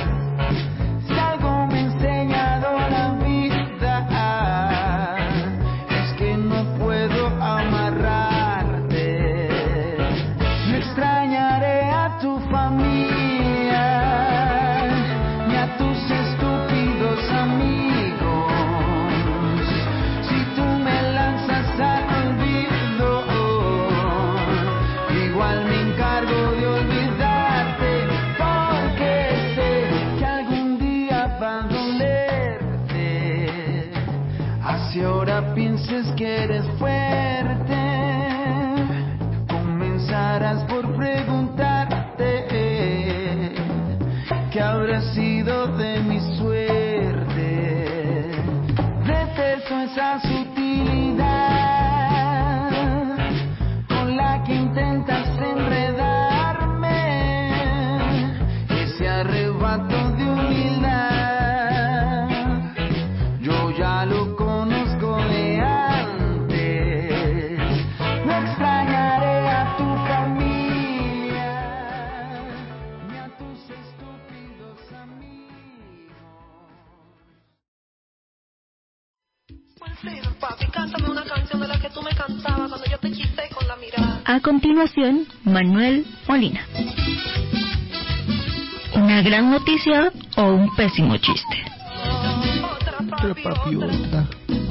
Si ahora piensas que eres fuerte, comenzarás por preguntarte qué habrá sido de mi suerte. Detesto esa sutilidad con la que intentas enredarme, ese arrebato de humildad. Yo ya lo conozco. Papi, cántame una canción de la que tú me cantabas cuando yo te quité con la mirada. A continuación, Manuel Molina. ¿Una gran noticia o un pésimo chiste? Pero papi, onda.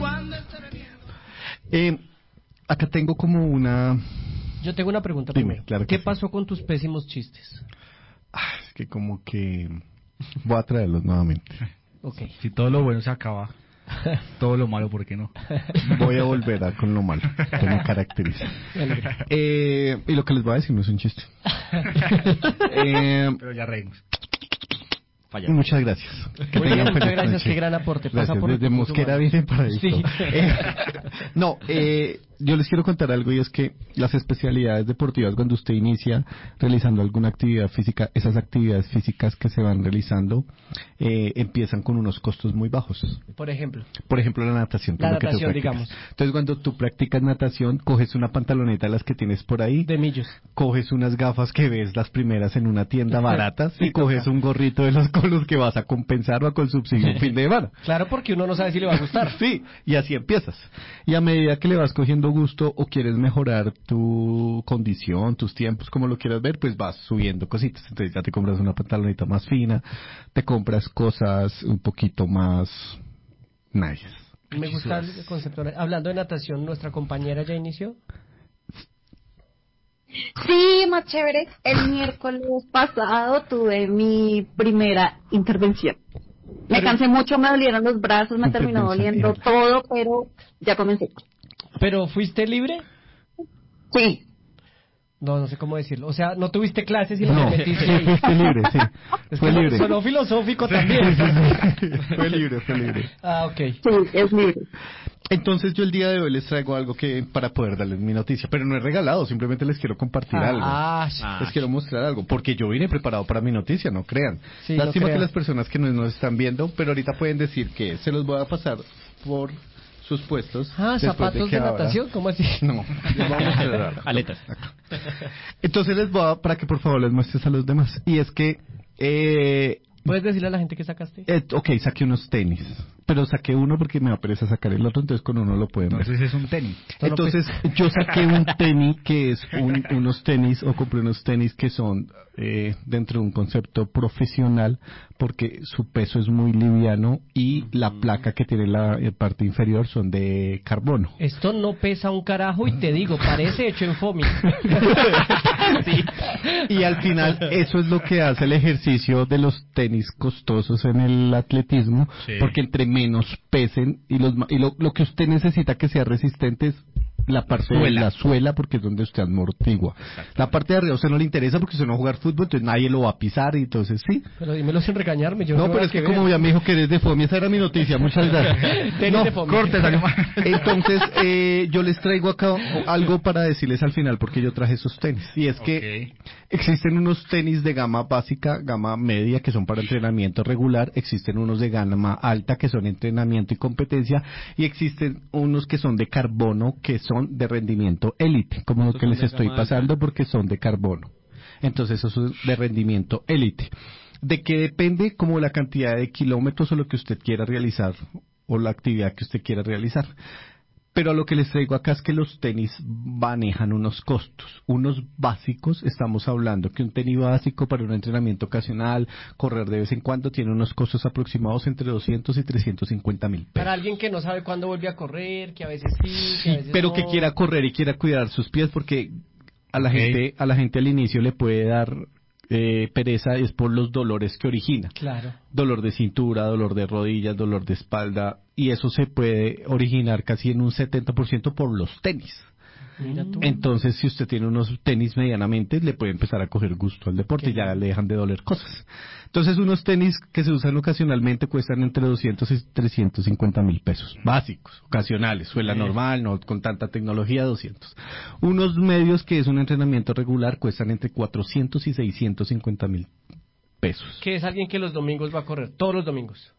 Eh, acá tengo como una... Yo tengo una pregunta Dime, primero. claro que ¿Qué sí. pasó con tus pésimos chistes? Ah, es que como que... Voy a traerlos nuevamente. Okay. Si todo lo bueno se acaba, todo lo malo, ¿por qué no? Voy a volver a con lo malo que me caracteriza. Eh, y lo que les voy a decir no es un chiste. eh, Pero ya reímos. Y muchas gracias. Que Muy bien, tengan muchas feliz gracias, noche. qué gran aporte. Pasa Gracias, por desde recursos Mosquera humanos. viene para esto. Sí. Eh, no, eh, yo les quiero contar algo y es que las especialidades deportivas, cuando usted inicia realizando alguna actividad física, esas actividades físicas que se van realizando eh, empiezan con unos costos muy bajos. Por ejemplo. Por ejemplo, la natación. Que La es lo que tú natación, practicas. digamos. Entonces, cuando tú practicas natación, coges una pantaloneta de las que tienes por ahí. De millos. Coges unas gafas que ves las primeras en una tienda baratas Sí, y coges toca. un gorrito de los con los que vas a compensar o con subsidio un fin de semana. Claro, porque uno no sabe si le va a gustar. Sí, y así empiezas. Y a medida que le vas cogiendo gusto o quieres mejorar tu condición, tus tiempos, como lo quieras ver, pues vas subiendo cositas. Entonces ya te compras una pantaloneta más fina, te compras cosas un poquito más nice. Me gusta el concepto. Hablando de natación, ¿nuestra compañera ya inició? Sí, más chévere. El miércoles pasado tuve mi primera intervención. Me Pero- cansé mucho, me dolieron los brazos, me terminó doliendo todo, pero ya comencé. ¿Pero fuiste libre? Sí. No, no sé cómo decirlo. O sea, no tuviste clases y lo No, metiste. sí, fuiste libre, sí. Es Fue que libre. sonó filosófico también. Fue libre, fue libre. Ah, ok. Sí, es libre. Entonces yo el día de hoy les traigo algo que para poder darles mi noticia, pero no es regalado, simplemente les quiero compartir Ah, algo. ah, les quiero mostrar algo, porque yo vine preparado para mi noticia, no crean. Sí, no Lástima crean. que las personas que no nos están viendo, pero ahorita pueden decir que se los voy a pasar por sus puestos. Ah, zapatos de, de natación, ahora... ¿cómo así? No, vamos a ver. Aletas. Entonces les voy a, para que por favor les muestres a los demás. Y es que... Eh, ¿Puedes decirle a la gente que sacaste? Eh, ok, saqué unos tenis. Pero saqué uno porque me da pereza sacar el otro, entonces con uno lo pueden ver. Entonces es un tenis. Entonces yo saqué un tenis que es un, unos tenis, o compré unos tenis que son eh, dentro de un concepto profesional, porque su peso es muy liviano y la placa que tiene la parte inferior son de carbono. Esto no pesa un carajo y te digo, parece hecho en foamy. Sí. Y al final eso es lo que hace el ejercicio de los tenis costosos en el atletismo, sí. Porque entre menos pesen y, los, y lo, lo que usted necesita que sea resistente es la parte suela. de la suela, porque es donde usted amortigua. La parte de arriba a usted no le interesa porque usted no va a jugar fútbol, entonces nadie lo va a pisar, y entonces sí. Pero dímelo sin regañarme. Yo no, no pero es que, que como ya me dijo que eres de foamy, esa era mi noticia, muchas gracias. No, de corte, entonces eh, yo les traigo acá algo para decirles al final porque yo traje esos tenis. Y es que okay. Existen unos tenis de gama básica, gama media, que son para entrenamiento regular, existen unos de gama alta que son entrenamiento y competencia, y existen unos que son de carbono que son de rendimiento élite, como lo que les estoy pasando, porque son de carbono. Entonces eso es de rendimiento élite. ¿De qué depende? Como la cantidad de kilómetros o lo que usted quiera realizar o la actividad que usted quiera realizar. Pero a lo que les traigo acá es que los tenis manejan unos costos. Unos básicos, estamos hablando que un tenis básico para un entrenamiento ocasional, correr de vez en cuando, tiene unos costos aproximados entre doscientos y trescientos cincuenta mil pesos. Para alguien que no sabe cuándo vuelve a correr, que a veces sí, sí que a veces pero no. que quiera correr y quiera cuidar sus pies, porque a la okay. gente a la gente al inicio le puede dar... Eh, pereza es por los dolores que origina. Claro. Dolor de cintura, dolor de rodillas, dolor de espalda, y eso se puede originar casi en un setenta por ciento por los tenis. Mira tú. Entonces, si usted tiene unos tenis medianamente, le puede empezar a coger gusto al deporte y ya le dejan de doler cosas. Entonces, unos tenis que se usan ocasionalmente cuestan entre doscientos y trescientos cincuenta mil pesos. Básicos, ocasionales, suela sí. normal, no con tanta tecnología, doscientos. Unos medios que es un entrenamiento regular cuestan entre cuatrocientos y seiscientos cincuenta mil pesos. ¿Qué es alguien que los domingos va a correr? Todos los domingos.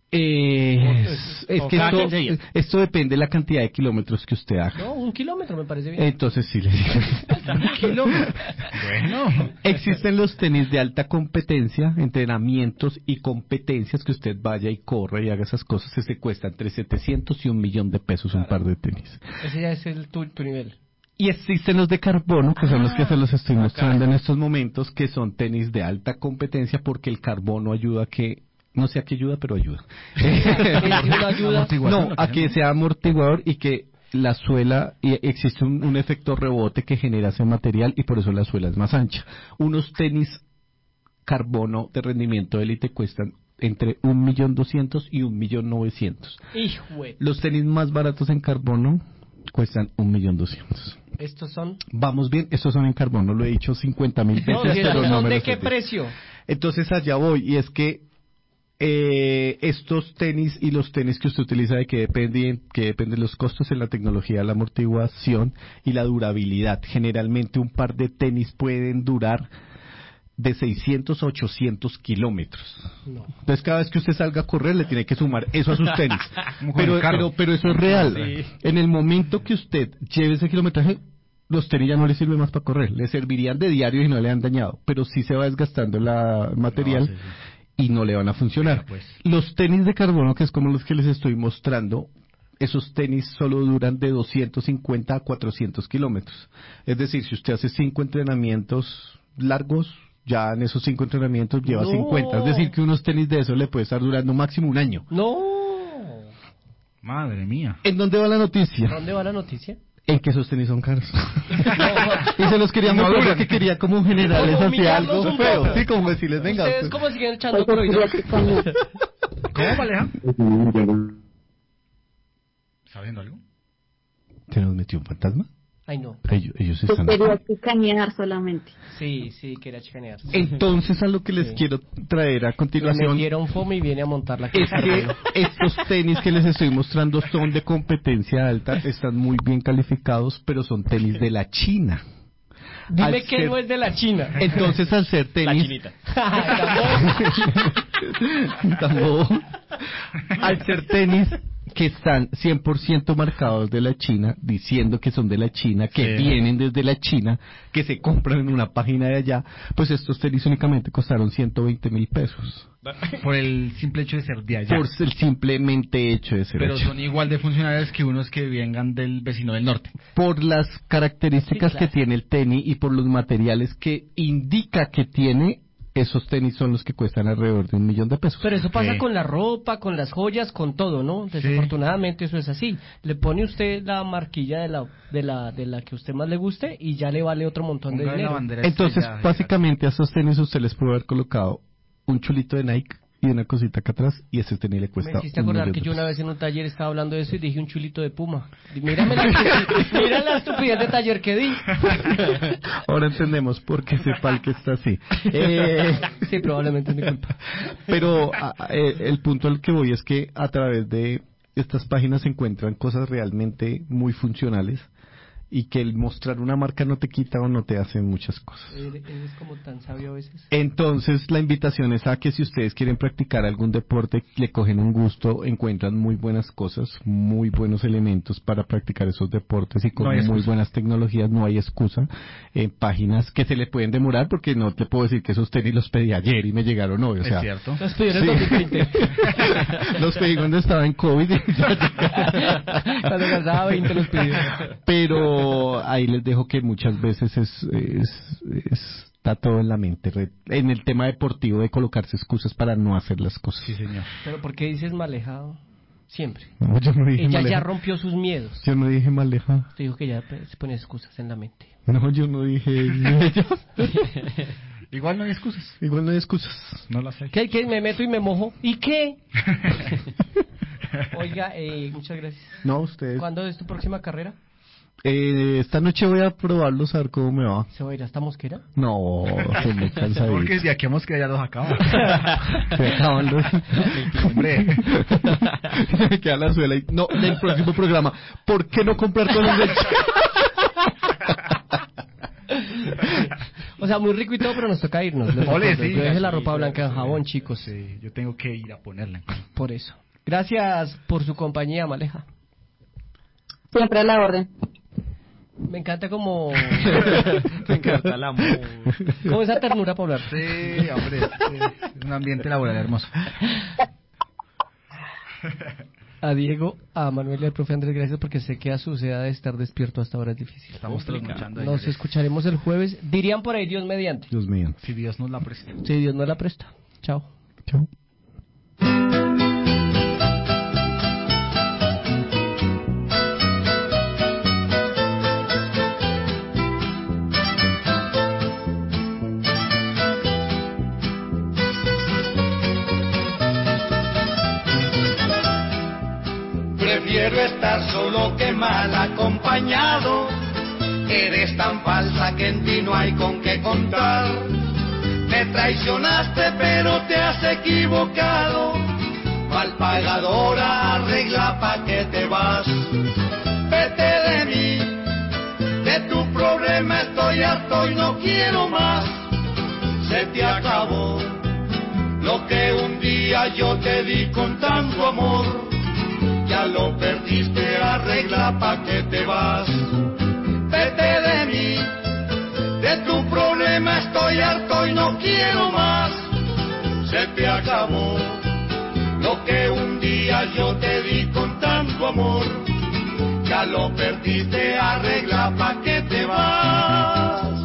Eh, es, es que esto, esto depende de la cantidad de kilómetros que usted haga. No, un kilómetro me parece bien. Entonces sí le digo. Un kilómetro. Bueno. Existen los tenis de alta competencia, entrenamientos y competencias que usted vaya y corra y haga esas cosas que se cuestan entre setecientos y un millón de pesos claro. un par de tenis. Ese ya es el tu, tu nivel. Y existen los de carbono, que ah, son los que se los estoy mostrando en estos momentos, que son tenis de alta competencia porque el carbono ayuda a que no sé a qué ayuda, pero ayuda. ayuda? No, a que sea amortiguador y que la suela, y existe un, un efecto rebote que genera ese material y por eso la suela es más ancha. Unos tenis carbono de rendimiento élite cuestan entre un millón doscientos y un millón novecientos. Los tenis más baratos en carbono cuestan un millón doscientos. ¿Estos son? Vamos bien, estos son en carbono, lo he dicho cincuenta mil veces. No, pero no ¿de qué precio? Entonces allá voy, y es que Eh, estos tenis y los tenis que usted utiliza, de que dependen, que dependen los costos en la tecnología, la amortiguación y la durabilidad. Generalmente un par de tenis pueden durar de seiscientos a ochocientos kilómetros. No. Entonces cada vez que usted salga a correr le tiene que sumar eso a sus tenis. pero, pero, pero eso es real. Sí. En el momento que usted lleve ese kilometraje, los tenis ya no le sirven más para correr. Le servirían de diario y no le han dañado, pero sí se va desgastando la material. No, sí, sí. Y no le van a funcionar. Pues. Los tenis de carbono, que es como los que les estoy mostrando, esos tenis solo duran de doscientos cincuenta a cuatrocientos kilómetros. Es decir, si usted hace cinco entrenamientos largos, ya en esos cinco entrenamientos lleva no. cincuenta. Es decir, que unos tenis de esos le puede estar durando máximo un año. ¡No! Madre mía. ¿En dónde va la noticia? ¿Dónde va la noticia? En que esos tenis son caros. Y se los queríamos no, porque quería como generarles así algo feo. Sí, como decirles, venga. ¿Ustedes cómo siguen echando prohibido? ¿Cómo, Valeja? ¿Está viendo algo? ¿Se nos metió un fantasma? Ay, no. Ellos, ellos están... Quería chicanear solamente. Sí, sí, quería chicanear. Entonces, a lo que les sí. quiero traer a continuación... Me metieron foamy y viene a montar la es que estos tenis que les estoy mostrando son de competencia alta, están muy bien calificados, pero son tenis de la China. Dime al que ser... no es de la China. Entonces, al ser tenis... La chinita. Tampoco. Al ser tenis... que están cien por ciento marcados de la China, diciendo que son de la China, que Sí. vienen desde la China, que se compran en una página de allá, pues estos tenis únicamente costaron ciento veinte mil pesos. Por el simple hecho de ser de allá. Por el simplemente hecho de ser Pero allá. son igual de funcionales que unos que vengan del vecino del norte. Por las características Sí, claro. que tiene el tenis y por los materiales que indica que tiene, esos tenis son los que cuestan alrededor de un millón de pesos. Pero eso pasa con la ropa, con las joyas, con todo, ¿no? Desafortunadamente eso es así. Le pone usted la marquilla de la de la de la que a usted más le guste y ya le vale otro montón de dinero. Entonces, básicamente a esos tenis usted les puede haber colocado un chulito de Nike y una cosita acá atrás y ese tenis le Me cuesta hiciste un acordar millón que de yo una pesos. vez en un taller estaba hablando de eso y dije un chulito de Puma. Y Mírame la, mira la estupidez de taller que di. Ahora entendemos por qué ese palque está así. Eh, Sí, probablemente es mi culpa. Pero a- a- eh, el punto al que voy es que a través de estas páginas se encuentran cosas realmente muy funcionales y que el mostrar una marca no te quita o no te hace muchas cosas. Él, él es como tan sabio a veces. Entonces la invitación es a que si ustedes quieren practicar algún deporte, le cogen un gusto, encuentran muy buenas cosas, muy buenos elementos para practicar esos deportes y con No hay muy excusa. buenas tecnologías, no hay excusa. En páginas que se le pueden demorar porque no te puedo decir que esos tenis los pedí ayer y me llegaron hoy. O Es sea, cierto. Los pedí en el sí. dos mil veinte. Los pedí cuando estaba en COVID. Cuando gastaba veinte los pidió. Pero ahí les dejo que muchas veces es, es, es- está todo en la mente. Re- En el tema deportivo de colocarse excusas para no hacer las cosas. Sí, señor. Pero ¿por qué dices malejado? Siempre. No, yo no dije Ella ya malejado. rompió sus miedos. Yo no dije malejado. Te dijo que ya pues, se pone excusas en la mente. No, yo no dije... Igual no hay excusas. Igual no hay excusas. No las hay. ¿Qué? ¿Qué? Me meto y me mojo. ¿Y qué? Oiga, eh, muchas gracias. No, ustedes. ¿Cuándo es tu próxima carrera? Eh, esta noche voy a probarlos a ver cómo me va. ¿Se va a ir hasta Mosquera? No, estoy muy cansadito. Porque de aquí a Mosquera ya los acaba. Se acaban los... Hombre. Se me queda la suela y... No, del próximo programa. ¿Por qué no comprar cosas del... O sea, muy rico y todo, pero nos toca irnos. Les Ole, recuerdo. sí, Yo dejé sí, la ropa sí, blanca en sí. jabón, chicos. Sí, yo tengo que ir a ponerla. Por eso. Gracias por su compañía, Maleja. Siempre a la orden. Me encanta como... Me encanta el amor. Como esa ternura para hablar. Sí, hombre, es un ambiente laboral hermoso. A Diego, a Manuel y al profe Andrés, gracias porque sé que a su edad de estar despierto hasta ahora es difícil. Estamos trasnochando. Nos escucharemos el jueves. Dirían por ahí Dios mediante. Dios mío. Si Dios nos la presta. Si Dios no la presta. Chao. Chao. Prefiero estar solo que mal acompañado. Eres tan falsa que en ti no hay con qué contar. Me traicionaste pero te has equivocado. Mal pagadora, arregla pa' que te vas. Vete de mí, de tu problema estoy harto y no quiero más. Se te acabó lo que un día yo te di con tanto amor. Ya lo perdiste, arregla pa' que te vas. Vete de mí, de tu problema estoy harto y no quiero más. Se te acabó lo que un día yo te di con tanto amor. Ya lo perdiste, arregla pa' que te vas.